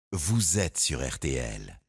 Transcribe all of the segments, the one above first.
Vous êtes sur RTL.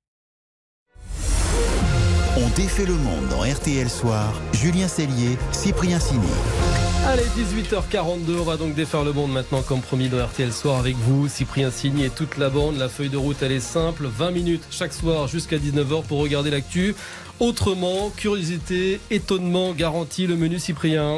On défait le monde dans RTL Soir. Julien Cellier, Cyprien Signy. Allez, 18h42, on va donc défaire le monde maintenant comme promis dans RTL Soir avec vous, Cyprien Signy et toute la bande. La feuille de route, elle est simple, 20 minutes chaque soir jusqu'à 19h pour regarder l'actu. Autrement, curiosité, étonnement garanti, le menu Cyprien.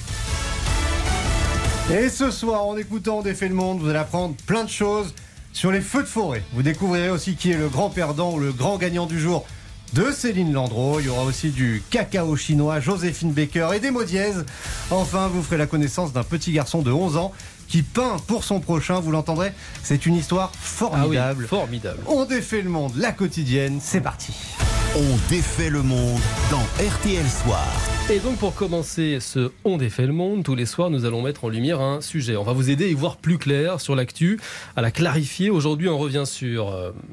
Et ce soir, en écoutant On défait le monde, vous allez apprendre plein de choses sur les feux de forêt. Vous découvrirez aussi qui est le grand perdant ou le grand gagnant du jour de Céline Landreau. Il y aura aussi du cacao chinois, Joséphine Baker et des mots dièses. Enfin, vous ferez la connaissance d'un petit garçon de 11 ans qui peint pour son prochain. Vous l'entendrez, c'est une histoire formidable. Ah oui, formidable. On défait le monde, la quotidienne, c'est parti. On défait le monde dans RTL Soir. Et donc pour commencer ce On défait le monde, tous les soirs nous allons mettre en lumière un sujet. On va vous aider à y voir plus clair sur l'actu, à la clarifier. Aujourd'hui on revient sur...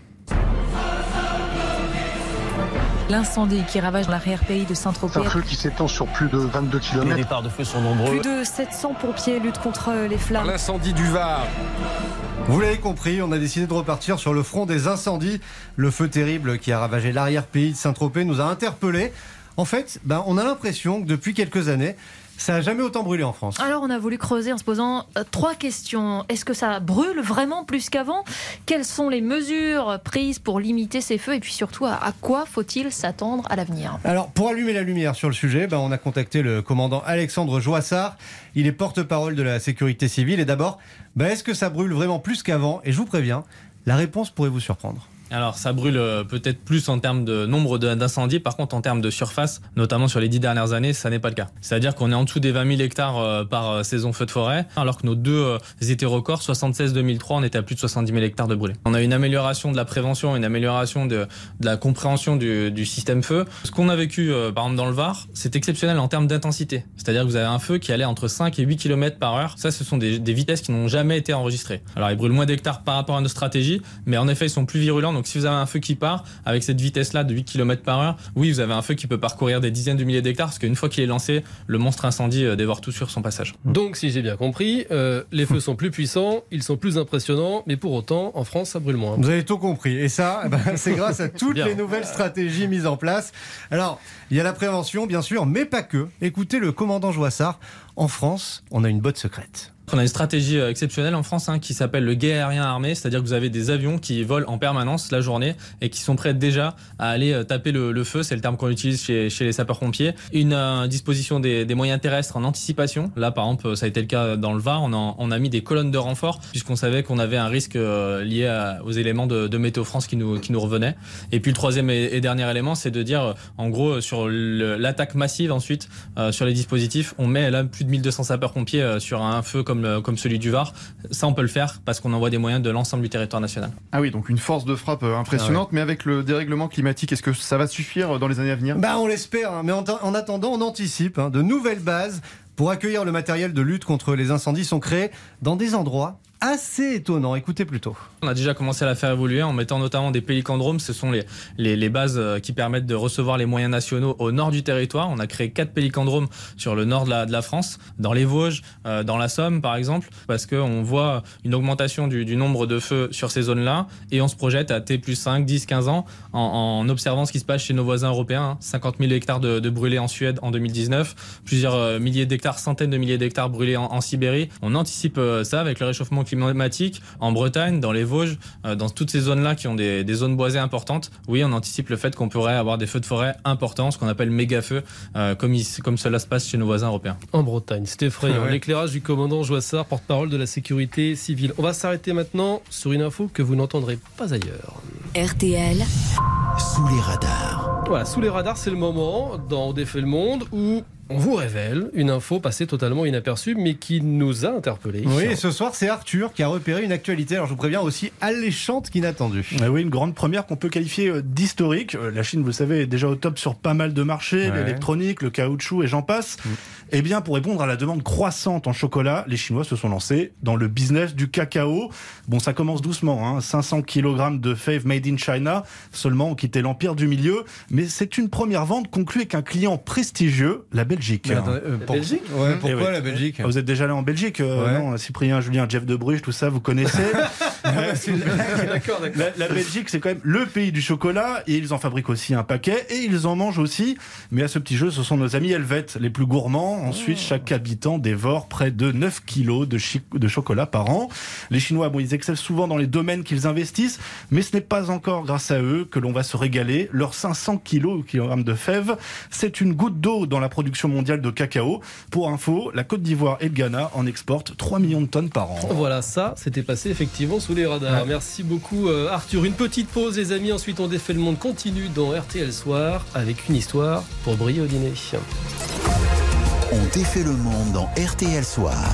L'incendie qui ravage l'arrière-pays de Saint-Tropez. Un feu qui s'étend sur plus de 22 km. Les départs de feu sont nombreux. Plus de 700 pompiers luttent contre les flammes. L'incendie du Var. Vous l'avez compris, on a décidé de repartir sur le front des incendies. Le feu terrible qui a ravagé l'arrière-pays de Saint-Tropez nous a interpellés. En fait, on a l'impression que depuis quelques années, ça n'a jamais autant brûlé en France. Alors on a voulu creuser en se posant 3 questions. Est-ce que ça brûle vraiment plus qu'avant ? Quelles sont les mesures prises pour limiter ces feux ? Et puis surtout, à quoi faut-il s'attendre à l'avenir ? Alors pour allumer la lumière sur le sujet, on a contacté le commandant Alexandre Joissard. Il est porte-parole de la sécurité civile. Et d'abord, est-ce que ça brûle vraiment plus qu'avant ? Et je vous préviens, la réponse pourrait vous surprendre. Alors ça brûle peut-être plus en termes de nombre d'incendies, par contre en termes de surface, notamment sur les 10 dernières années, ça n'est pas le cas. C'est-à-dire qu'on est en dessous des 20 000 hectares par saison feu de forêt, alors que nos deux étaient records, 76-2003, on était à plus de 70 000 hectares de brûlés. On a une amélioration de la prévention, une amélioration de la compréhension du système feu. Ce qu'on a vécu par exemple dans le Var, c'est exceptionnel en termes d'intensité. C'est-à-dire que vous avez un feu qui allait entre 5 et 8 km par heure. Ça, ce sont des vitesses qui n'ont jamais été enregistrées. Alors ils brûlent moins d'hectares par rapport à nos stratégies, mais en effet ils sont plus virulents. Donc si vous avez un feu qui part avec cette vitesse-là de 8 km par heure, oui, vous avez un feu qui peut parcourir des dizaines de milliers d'hectares, parce qu'une fois qu'il est lancé, le monstre incendie dévore tout sur son passage. Donc, si j'ai bien compris, les feux sont plus puissants, ils sont plus impressionnants, mais pour autant, en France, ça brûle moins. Vous avez tout compris. Et ça, c'est grâce à toutes les nouvelles stratégies mises en place. Alors, il y a la prévention, bien sûr, mais pas que. Écoutez le commandant Joissard. En France, on a une botte secrète. On a une stratégie exceptionnelle en France qui s'appelle le guet aérien armé, c'est-à-dire que vous avez des avions qui volent en permanence la journée et qui sont prêts déjà à aller taper le feu, c'est le terme qu'on utilise chez les sapeurs-pompiers. Une disposition des moyens terrestres en anticipation, là par exemple ça a été le cas dans le Var, on a mis des colonnes de renfort puisqu'on savait qu'on avait un risque lié aux éléments de Météo France qui nous revenaient. Et puis le troisième et dernier élément, c'est de dire en gros sur l'attaque massive ensuite sur les dispositifs, on met là plus de 1200 sapeurs-pompiers sur un feu comme celui du Var. Ça, on peut le faire parce qu'on envoie des moyens de l'ensemble du territoire national. Ah oui, donc une force de frappe impressionnante. Mais avec le dérèglement climatique, est-ce que ça va suffire dans les années à venir ? On l'espère, mais en attendant, on anticipe. De nouvelles bases pour accueillir le matériel de lutte contre les incendies sont créées dans des endroits assez étonnant, écoutez plutôt. On a déjà commencé à la faire évoluer en mettant notamment des pélicandromes. Ce sont les bases qui permettent de recevoir les moyens nationaux au nord du territoire. On a créé 4 pélicandromes sur le nord de la France, dans les Vosges, dans la Somme par exemple, parce qu'on voit une augmentation du nombre de feux sur ces zones-là et on se projette à T plus 5, 10, 15 ans en observant ce qui se passe chez nos voisins européens. 50 000 hectares de brûlés en Suède en 2019, plusieurs milliers d'hectares, centaines de milliers d'hectares brûlés en Sibérie. On anticipe ça avec le réchauffement climatique en Bretagne, dans les Vosges, dans toutes ces zones-là qui ont des zones boisées importantes. Oui, on anticipe le fait qu'on pourrait avoir des feux de forêt importants, ce qu'on appelle méga-feux, comme cela se passe chez nos voisins européens. En Bretagne, c'est effrayant. L'éclairage du commandant Joissard, porte-parole de la sécurité civile. On va s'arrêter maintenant sur une info que vous n'entendrez pas ailleurs. RTL. Sous les radars. Voilà, sous les radars, c'est le moment dans On défait le monde où on vous révèle une info passée totalement inaperçue, mais qui nous a interpellés. Oui, et ce soir, c'est Arthur qui a repéré une actualité, alors je vous préviens, aussi alléchante qu'inattendue. Oui, une grande première qu'on peut qualifier d'historique. La Chine, vous le savez, est déjà au top sur pas mal de marchés, l'électronique, le caoutchouc et j'en passe. Eh bien, pour répondre à la demande croissante en chocolat, les Chinois se sont lancés dans le business du cacao. Bon, ça commence doucement, 500 kg de fave made in China, seulement ont quitté l'empire du milieu, mais c'est une première vente conclue avec un client prestigieux, la Belgique. Belgique ? Pourquoi la Belgique ? Vous êtes déjà allé en Belgique, non, Cyprien, Julien, Jeff de Bruges, tout ça, vous connaissez. D'accord. La Belgique, c'est quand même le pays du chocolat et ils en fabriquent aussi un paquet et ils en mangent aussi. Mais à ce petit jeu, ce sont nos amis helvètes, les plus gourmands. Ensuite, chaque habitant dévore près de 9 kilos de chocolat par an. Les Chinois, bon, ils excellent souvent dans les domaines qu'ils investissent, mais ce n'est pas encore grâce à eux que l'on va se régaler. Leurs 500 kilogrammes de fèves, c'est une goutte d'eau dans la production mondiale de cacao. Pour info, la Côte d'Ivoire et le Ghana en exportent 3 millions de tonnes par an. Voilà, ça, c'était passé effectivement sous les radars. Merci beaucoup Arthur. Une petite pause les amis, ensuite on défait le monde continue dans RTL Soir avec une histoire pour briller au dîner. On défait le monde dans RTL Soir.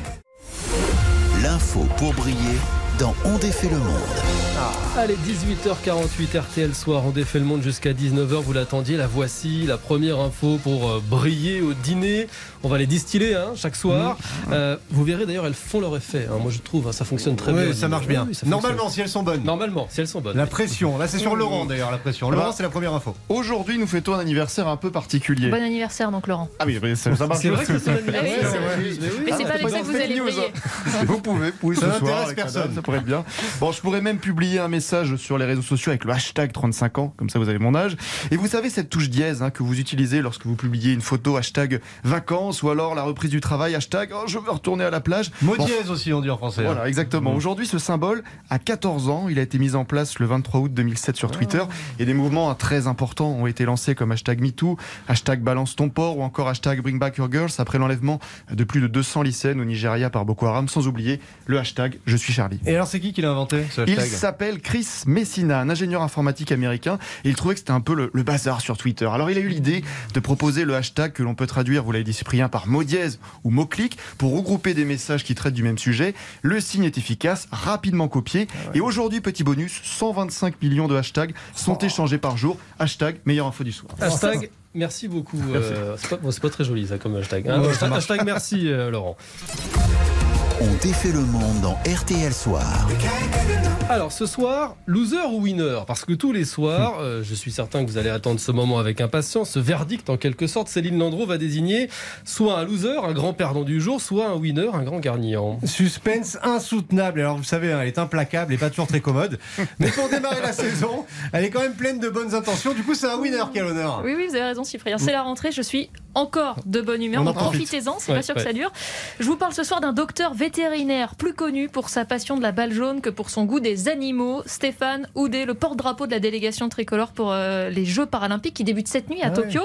L'info pour briller dans On défait le monde. Allez, 18h48 RTL Soir, on défait le monde jusqu'à 19h, vous l'attendiez, la voici, la première info pour briller au dîner. On va les distiller chaque soir. Vous verrez d'ailleurs, elles font leur effet. Moi je trouve, ça fonctionne très bien. Oui, ça marche bien. Oui, ça Normalement, si elles sont bonnes. Normalement, si elles sont bonnes. La pression, là c'est sur Laurent d'ailleurs, la pression. Laurent, c'est la première info. Aujourd'hui, nous fêtons un anniversaire un peu particulier. Bon anniversaire donc Laurent. Ah oui, ça marche. C'est vrai que c'est son anniversaire. Mais c'est pas avec ça que vous allez briller. Vous pouvez, ça ce soir, n'intéresse avec personne. madame, ça pourrait être bien. Bon, je pourrais même publier un message sur les réseaux sociaux avec le hashtag 35 ans, comme ça vous avez mon âge. Et vous savez cette touche dièse que vous utilisez lorsque vous publiez une photo, hashtag vacances, ou alors la reprise du travail, hashtag je veux retourner à la plage. Mot dièse aussi, on dit en français. Voilà, exactement. Aujourd'hui, ce symbole a 14 ans. Il a été mis en place le 23 août 2007 sur Twitter. Et des mouvements très importants ont été lancés comme hashtag MeToo, hashtag balance ton port ou encore hashtag Bring Back Your Girls après l'enlèvement de plus de 200 lycéennes au Nigeria par Boko Haram, sans oublier le hashtag Je suis Charlie. Et alors c'est qui l'a inventé ce hashtag ? Il s'appelle Chris Messina, un ingénieur informatique américain, et il trouvait que c'était un peu le bazar sur Twitter. Alors il a eu l'idée de proposer le hashtag que l'on peut traduire, vous l'avez dit Cyprien, par mot dièse ou mot clic pour regrouper des messages qui traitent du même sujet. Le signe est efficace, rapidement copié, et aujourd'hui, petit bonus, 125 millions de hashtags sont échangés par jour. Hashtag meilleure info du soir. Hashtag merci beaucoup. C'est pas très joli ça comme hashtag. Hashtag merci Laurent. On défait le monde dans RTL Soir. Alors ce soir, loser ou winner ? Parce que tous les soirs, je suis certain que vous allez attendre ce moment avec impatience, ce verdict en quelque sorte. Céline Landreau va désigner soit un loser, un grand perdant du jour, soit un winner, un grand gagnant. Suspense insoutenable. Alors vous savez, elle est implacable et pas toujours très commode. Mais pour démarrer la saison, elle est quand même pleine de bonnes intentions. Du coup, c'est un winner qui a l'honneur. Oui, vous avez raison Cyprien. C'est la rentrée, je suis encore de bonne humeur. Donc profitez-en, c'est pas sûr que ça dure. Je vous parle ce soir d'un docteur vétérinaire plus connu pour sa passion de la balle jaune que pour son goût des animaux, Stéphane Houdet, le porte-drapeau de la délégation tricolore pour les Jeux paralympiques qui débutent cette nuit à Tokyo.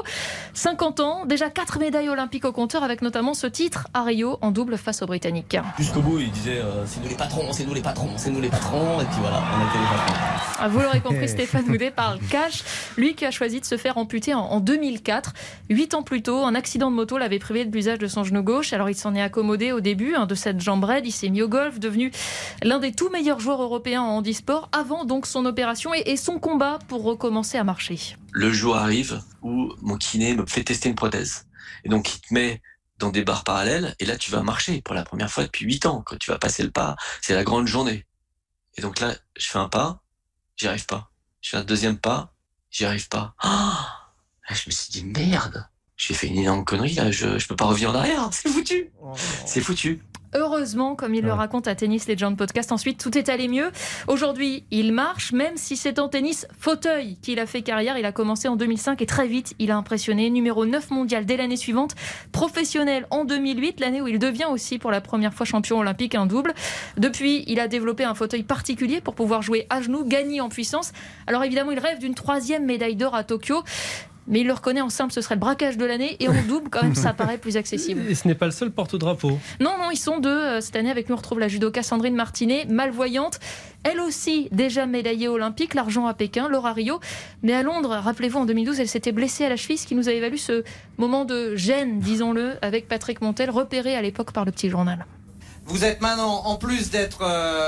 50 ans, déjà 4 médailles olympiques au compteur avec notamment ce titre à Rio en double face aux Britanniques. Jusqu'au bout, il disait c'est nous les patrons, c'est nous les patrons, c'est nous les patrons, et puis voilà, on était les patrons. Vous l'aurez compris, Stéphane Houdet parle cash, lui qui a choisi de se faire amputer en 2004. 8 ans plus tôt, un accident de moto l'avait privé de l'usage de son genou gauche. Alors il s'en est accommodé au début de cette jambe raide. Il s'est mis au golf, devenu l'un des tout meilleurs joueurs européens en handisport avant donc son opération et son combat pour recommencer à marcher. Le jour arrive où mon kiné me fait tester une prothèse. Et donc il te met dans des barres parallèles et là tu vas marcher pour la première fois depuis 8 ans. Quand tu vas passer le pas, c'est la grande journée. Et donc là, je fais un pas, j'y arrive pas. Je fais un deuxième pas, j'y arrive pas. Là, je me suis dit merde. J'ai fait une énorme connerie, là, je peux pas revenir en arrière, c'est foutu. C'est foutu. Heureusement, comme il le raconte à Tennis Legend Podcast, ensuite tout est allé mieux. Aujourd'hui, il marche, même si c'est en tennis fauteuil qu'il a fait carrière. Il a commencé en 2005 et très vite, il a impressionné. Numéro 9 mondial dès l'année suivante, professionnel en 2008, l'année où il devient aussi pour la première fois champion olympique, un double. Depuis, il a développé un fauteuil particulier pour pouvoir jouer à genoux, gagner en puissance. Alors évidemment, il rêve d'une 3e médaille d'or à Tokyo. Mais il le reconnaît, en simple, ce serait le braquage de l'année. Et en double, quand même, ça paraît plus accessible. Et ce n'est pas le seul porte-drapeau. Non, ils sont deux. Cette année, avec nous, on retrouve la judoka Sandrine Martinet, malvoyante. Elle aussi, déjà médaillée olympique, l'argent à Pékin, l'or à Rio. Mais à Londres, rappelez-vous, en 2012, elle s'était blessée à la cheville, ce qui nous avait valu ce moment de gêne, disons-le, avec Patrick Montel, repéré à l'époque par le Petit Journal. Vous êtes maintenant, en plus d'être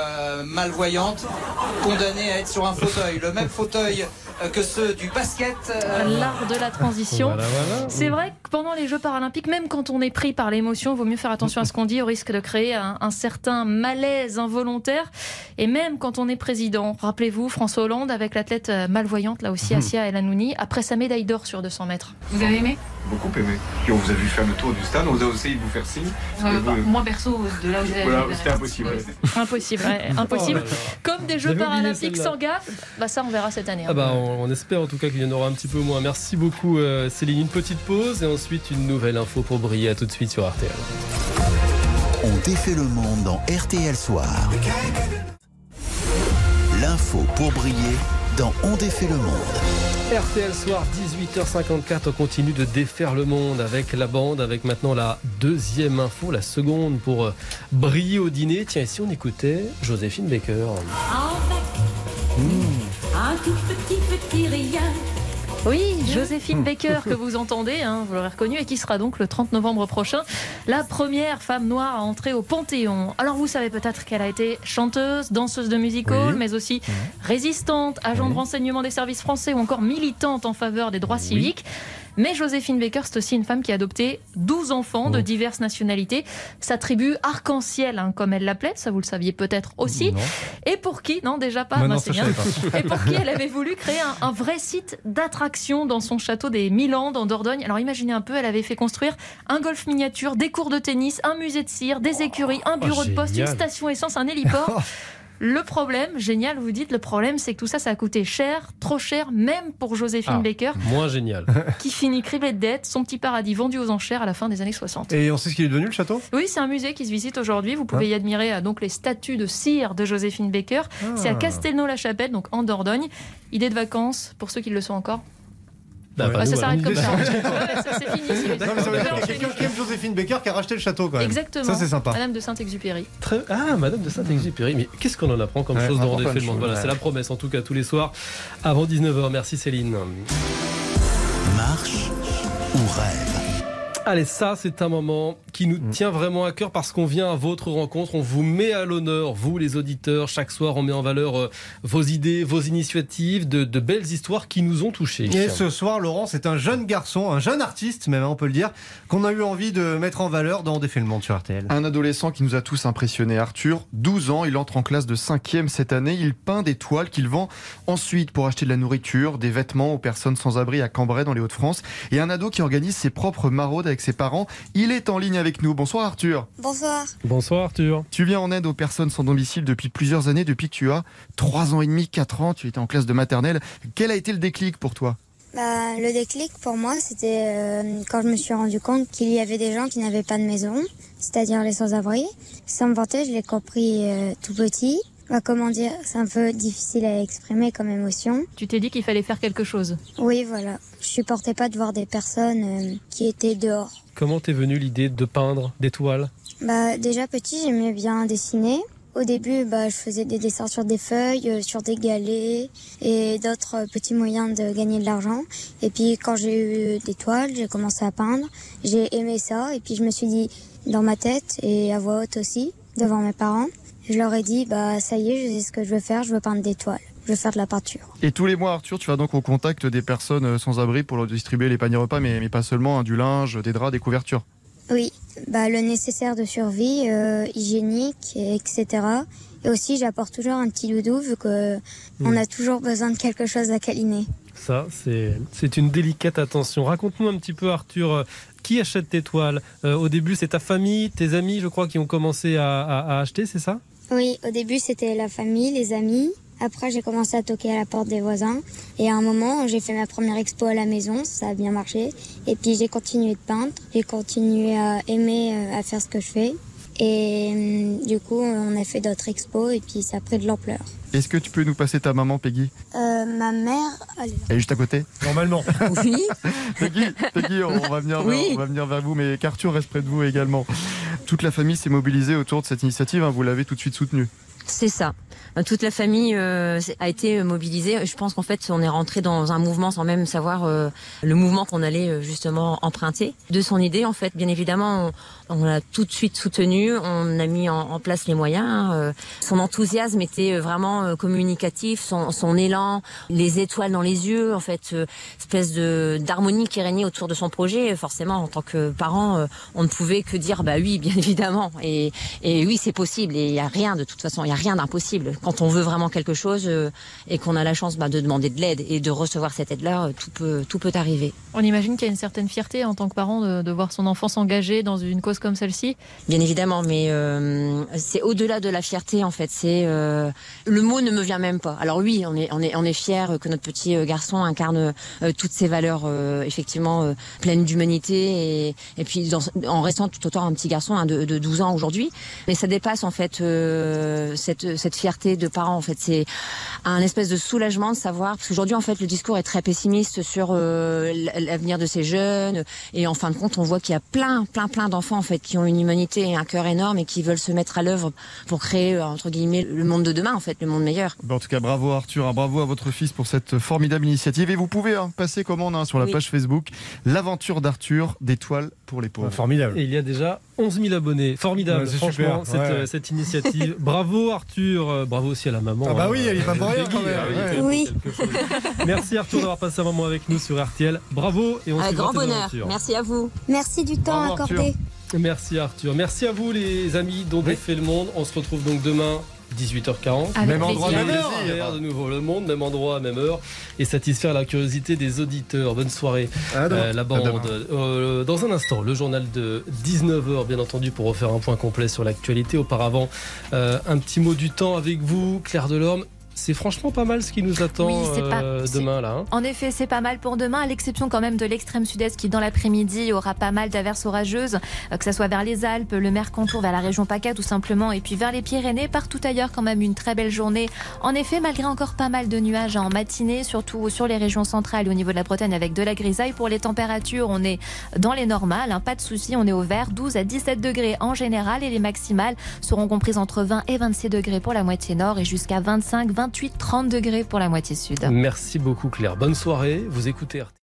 malvoyante, condamnée à être sur un fauteuil. Le même fauteuil que ceux du basket. L'art de la transition. Voilà. C'est vrai que pendant les Jeux paralympiques, même quand on est pris par l'émotion, il vaut mieux faire attention à ce qu'on dit, au risque de créer un certain malaise involontaire. Et même quand on est président, rappelez-vous François Hollande avec l'athlète malvoyante, là aussi Assia El Hanouni, après sa médaille d'or sur 200 mètres. Vous avez aimé ? Beaucoup aimé. Et on vous a vu faire le tour du stade, on vous a essayé de vous faire signe. Moi perso, de là où j'ai... Voilà, c'était impossible. Impossible, ouais, impossible. Comme des Jeux paralympiques sans gaffe, ça on verra cette année. On espère en tout cas qu'il y en aura un petit peu moins. Merci beaucoup Céline. Une petite pause et ensuite une nouvelle info pour briller. À tout de suite sur RTL. On défait le monde dans RTL Soir. L'info pour briller dans On défait le monde. RTL Soir, 18h54, on continue de défaire le monde avec la bande, avec maintenant la deuxième info, la seconde pour briller au dîner. Tiens, ici on écoutait Joséphine Baker. Un tout petit rien. Oui, Joséphine Baker que vous entendez, vous l'aurez reconnue, et qui sera donc le 30 novembre prochain la première femme noire à entrer au Panthéon. Alors vous savez peut-être qu'elle a été chanteuse, danseuse de music-hall, mais aussi résistante, agent de renseignement des services français ou encore militante en faveur des droits civiques. Mais Joséphine Baker, c'est aussi une femme qui a adopté 12 enfants de diverses nationalités. Sa tribu arc-en-ciel, comme elle l'appelait, ça vous le saviez peut-être aussi. Non. Et pour qui, non déjà pas, c'est bien. Et pour qui elle avait voulu créer un vrai site d'attraction dans son château des Milandes en Dordogne. Alors imaginez un peu, elle avait fait construire un golf miniature, des cours de tennis, un musée de cire, des écuries, un bureau de poste, une station essence, un héliport. Le problème, génial, vous dites, le problème, c'est que tout ça a coûté cher, trop cher, même pour Joséphine Baker. Moins génial. Qui finit criblé de dettes, son petit paradis vendu aux enchères à la fin des années 60. Et on sait ce qu'il est devenu, le château ? Oui, c'est un musée qui se visite aujourd'hui. Vous pouvez y admirer donc les statues de cire de Joséphine Baker. C'est à Castelnau-la-Chapelle, donc en Dordogne. Idée de vacances, pour ceux qui le sont encore. Ça s'arrête comme ça. C'est fini. Quelqu'un qui aime Joséphine Baker qui a racheté le château quand même. Exactement. Ça c'est sympa. Madame de Saint-Exupéry. Madame de Saint-Exupéry. Mais qu'est-ce qu'on en apprend comme chose dans On défait le monde. Voilà, c'est la promesse en tout cas tous les soirs avant 19h. Merci Céline. Marche ou rêve? Allez, ça c'est un moment qui nous tient vraiment à cœur parce qu'on vient à votre rencontre, on vous met à l'honneur, vous les auditeurs, chaque soir on met en valeur vos idées, vos initiatives, de belles histoires qui nous ont touchés. Et ce soir, Laurent, c'est un jeune garçon, un jeune artiste même, on peut le dire, qu'on a eu envie de mettre en valeur dans On défait le monde sur RTL. Un adolescent qui nous a tous impressionnés, Arthur, 12 ans, il entre en classe de 5e cette année, il peint des toiles qu'il vend ensuite pour acheter de la nourriture, des vêtements aux personnes sans abri à Cambrai dans les Hauts-de-France, et un ado qui organise ses propres maraudes avec ses parents. Il est en ligne avec nous. Bonsoir Arthur. Bonsoir. Bonsoir Arthur. Tu viens en aide aux personnes sans domicile depuis plusieurs années, depuis que tu as 3 ans et demi, 4 ans, tu étais en classe de maternelle. Quel a été le déclic pour toi ? Le déclic pour moi, c'était quand je me suis rendu compte qu'il y avait des gens qui n'avaient pas de maison, c'est-à-dire les sans-abri. Sans me vanter, je l'ai compris tout petit. Comment dire, c'est un peu difficile à exprimer comme émotion. Tu t'es dit qu'il fallait faire quelque chose ? Oui, voilà. Je supportais pas de voir des personnes qui étaient dehors. Comment t'es venue l'idée de peindre des toiles ? Déjà petit, j'aimais bien dessiner. Au début, je faisais des dessins sur des feuilles, sur des galets et d'autres petits moyens de gagner de l'argent. Et puis quand j'ai eu des toiles, j'ai commencé à peindre. J'ai aimé ça et puis je me suis dit dans ma tête et à voix haute aussi, devant mes parents, je leur ai dit, ça y est, je sais ce que je veux faire, je veux peindre des toiles. Je veux faire de la peinture. Et tous les mois, Arthur, tu vas donc au contact des personnes sans abri pour leur distribuer les paniers repas, mais pas seulement, du linge, des draps, des couvertures. Oui, le nécessaire de survie, hygiénique, etc. Et aussi, j'apporte toujours un petit doudou, vu qu'on a toujours besoin de quelque chose à câliner. Ça, c'est une délicate attention. Raconte-nous un petit peu, Arthur, qui achète tes toiles ? Au début, c'est ta famille, tes amis, je crois, qui ont commencé à acheter, c'est ça ? Oui, au début, c'était la famille, les amis. Après, j'ai commencé à toquer à la porte des voisins. Et à un moment, j'ai fait ma première expo à la maison, ça a bien marché. Et puis, j'ai continué de peindre. J'ai continué à aimer à faire ce que je fais. Et du coup, on a fait d'autres expos et puis ça a pris de l'ampleur. Est-ce que tu peux nous passer ta maman, Peggy ? Ma mère, elle est juste à côté ? Normalement. Oui. Peggy, on va venir vers vous, mais qu'Arthur reste près de vous également. Toute la famille s'est mobilisée autour de cette initiative, vous l'avez tout de suite soutenue. C'est ça. Toute la famille a été mobilisée. Je pense qu'en fait, on est rentré dans un mouvement sans même savoir le mouvement qu'on allait justement emprunter. De son idée, en fait, bien évidemment, on l'a tout de suite soutenu. On a mis en place les moyens. Son enthousiasme était vraiment communicatif, son élan, les étoiles dans les yeux, en fait, espèce d'harmonie qui régnait autour de son projet. Forcément, en tant que parent, on ne pouvait que dire bah oui, bien évidemment. Et oui, c'est possible. Et il y a rien, de toute façon, il y a rien d'impossible. Quand on veut vraiment quelque chose et qu'on a la chance de demander de l'aide et de recevoir cette aide-là, tout peut arriver. On imagine qu'il y a une certaine fierté en tant que parent de voir son enfant s'engager dans une cause comme celle-ci. Bien évidemment, mais c'est au-delà de la fierté en fait. C'est le mot ne me vient même pas. Alors oui, on est fiers que notre petit garçon incarne toutes ces valeurs effectivement pleines d'humanité et puis en restant tout autant un petit garçon de 12 ans aujourd'hui. Mais ça dépasse en fait cette fierté de parents. En fait, c'est un espèce de soulagement de savoir parce qu'aujourd'hui en fait le discours est très pessimiste sur l'avenir de ces jeunes et en fin de compte on voit qu'il y a plein d'enfants en fait qui ont une humanité et un cœur énorme et qui veulent se mettre à l'œuvre pour créer entre guillemets le monde de demain en fait, le monde meilleur. En tout cas, bravo Arthur, bravo à votre fils pour cette formidable initiative et vous pouvez passer commande sur la page Facebook l'aventure d'Arthur d'étoiles pour les pauvres. Formidable. Et il y a déjà 11 000 abonnés. Formidable, franchement, cette initiative. Bravo Arthur, bravo aussi à la maman. Ah bah oui, elle est pas pour rien quand même. Oui. Merci Arthur d'avoir passé un moment avec nous sur RTL. Bravo et on se grand bonheur. Merci à vous. Merci du temps Bravo, accordé. Arthur. Merci Arthur. Merci à vous les amis dont défait le monde. On se retrouve donc demain 18h40. Avec même endroit, plaisir. même heure. Faire de nouveau le monde, même endroit, même heure. Et satisfaire la curiosité des auditeurs. Bonne soirée. La bande. Dans un instant, le journal de 19h, bien entendu, pour refaire un point complet sur l'actualité. Auparavant, un petit mot du temps avec vous, Claire Delorme. C'est franchement pas mal ce qui nous attend demain là. En effet, c'est pas mal pour demain, à l'exception quand même de l'extrême sud-est qui dans l'après-midi aura pas mal d'averses orageuses, que ça soit vers les Alpes, le Mercantour, vers la région PACA tout simplement, et puis vers les Pyrénées. Partout ailleurs quand même une très belle journée. En effet, malgré encore pas mal de nuages en matinée, surtout sur les régions centrales et au niveau de la Bretagne avec de la grisaille. Pour les températures, on est dans les normales, pas de soucis, on est au vert, 12 à 17 degrés en général, et les maximales seront comprises entre 20 et 26 degrés pour la moitié nord et jusqu'à 25, 28, 30 degrés pour la moitié sud. Merci beaucoup Claire. Bonne soirée. Vous écoutez RTL.